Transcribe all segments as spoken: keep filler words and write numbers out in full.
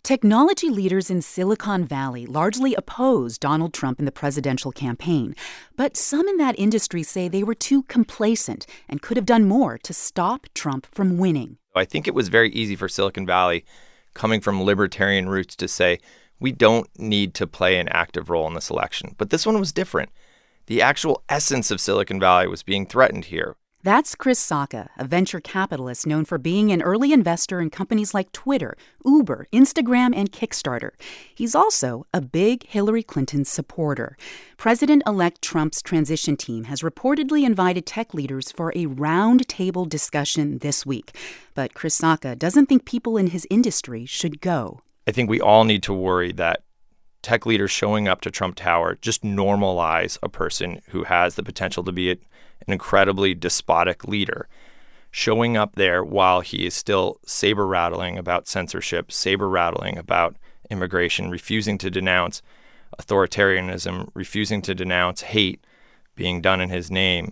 Technology leaders in Silicon Valley largely opposed Donald Trump in the presidential campaign. But some in that industry say they were too complacent and could have done more to stop Trump from winning. I think it was very easy for Silicon Valley, coming from libertarian roots, to say, we don't need to play an active role in this election. But this one was different. The actual essence of Silicon Valley was being threatened here. That's Chris Sacca, a venture capitalist known for being an early investor in companies like Twitter, Uber, Instagram, and Kickstarter. He's also a big Hillary Clinton supporter. President-elect Trump's transition team has reportedly invited tech leaders for a round-table discussion this week. But Chris Sacca doesn't think people in his industry should go. I think we all need to worry that tech leaders showing up to Trump Tower just normalize a person who has the potential to be a an incredibly despotic leader, showing up there while he is still saber-rattling about censorship, saber-rattling about immigration, refusing to denounce authoritarianism, refusing to denounce hate being done in his name,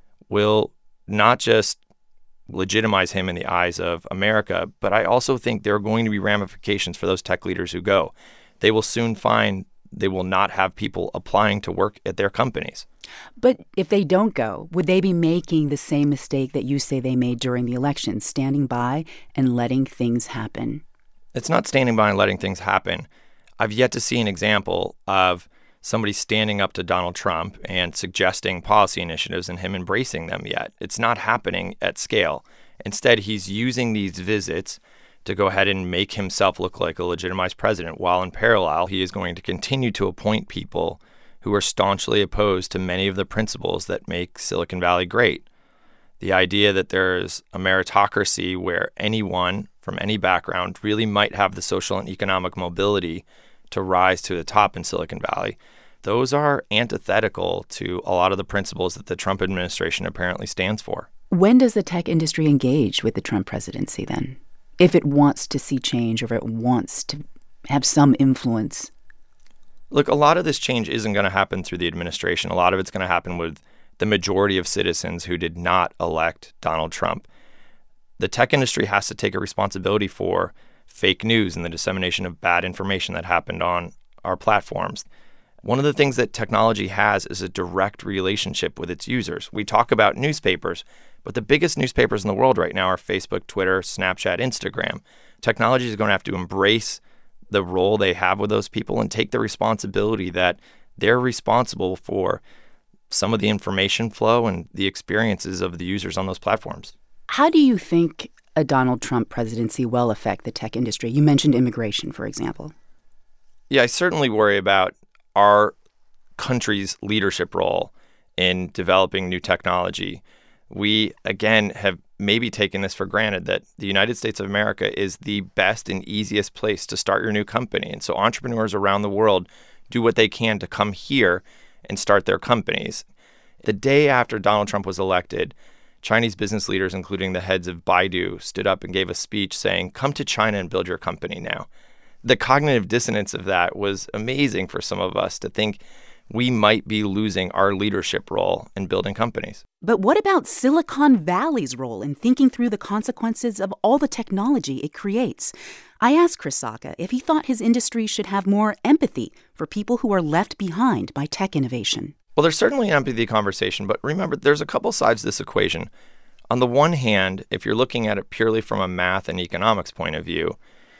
will not just legitimize him in the eyes of America, but I also think there are going to be ramifications for those tech leaders who go. They will soon find they will not have people applying to work at their companies. But if they don't go, would they be making the same mistake that you say they made during the election, standing by and letting things happen? It's not standing by and letting things happen. I've yet to see an example of somebody standing up to Donald Trump and suggesting policy initiatives and him embracing them yet. It's not happening at scale. Instead, he's using these visits to go ahead and make himself look like a legitimized president, while in parallel, he is going to continue to appoint people who are staunchly opposed to many of the principles that make Silicon Valley great. The idea that there's a meritocracy where anyone from any background really might have the social and economic mobility to rise to the top in Silicon Valley, those are antithetical to a lot of the principles that the Trump administration apparently stands for. When does the tech industry engage with the Trump presidency then? If it wants to see change or if it wants to have some influence? Look, a lot of this change isn't going to happen through the administration. A lot of it's going to happen with the majority of citizens who did not elect Donald Trump. The tech industry has to take a responsibility for fake news and the dissemination of bad information that happened on our platforms. One of the things that technology has is a direct relationship with its users. We talk about newspapers, but the biggest newspapers in the world right now are Facebook, Twitter, Snapchat, Instagram. Technology is going to have to embrace the role they have with those people and take the responsibility that they're responsible for some of the information flow and the experiences of the users on those platforms. How do you think a Donald Trump presidency will affect the tech industry? You mentioned immigration, for example. Yeah, I certainly worry about our country's leadership role in developing new technology. We, again, have maybe taken this for granted that the United States of America is the best and easiest place to start your new company. And so entrepreneurs around the world do what they can to come here and start their companies. The day after Donald Trump was elected, Chinese business leaders, including the heads of Baidu, stood up and gave a speech saying, come to China and build your company now. The cognitive dissonance of that was amazing for some of us to think we might be losing our leadership role in building companies. But what about Silicon Valley's role in thinking through the consequences of all the technology it creates? I asked Chris Sacca if he thought his industry should have more empathy for people who are left behind by tech innovation. Well, there's certainly an empathy conversation, but remember, there's a couple sides to this equation. On the one hand, if you're looking at it purely from a math and economics point of view,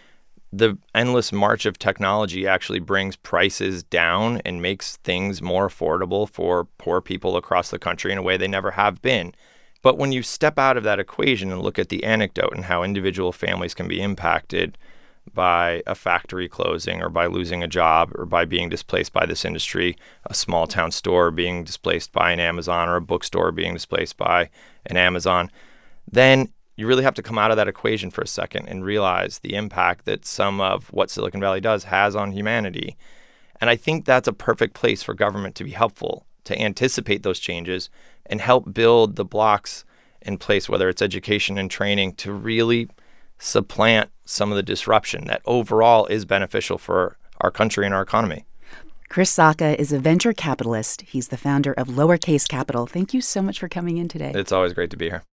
the endless march of technology actually brings prices down and makes things more affordable for poor people across the country in a way they never have been. But when you step out of that equation and look at the anecdote and how individual families can be impacted by a factory closing or by losing a job or by being displaced by this industry, a small town store being displaced by an Amazon or a bookstore being displaced by an Amazon, then you really have to come out of that equation for a second and realize the impact that some of what Silicon Valley does has on humanity. And I think that's a perfect place for government to be helpful, to anticipate those changes and help build the blocks in place, whether it's education and training, to really supplant some of the disruption that overall is beneficial for our country and our economy. Chris Sacca is a venture capitalist. He's the founder of Lowercase Capital. Thank you so much for coming in today. It's always great to be here.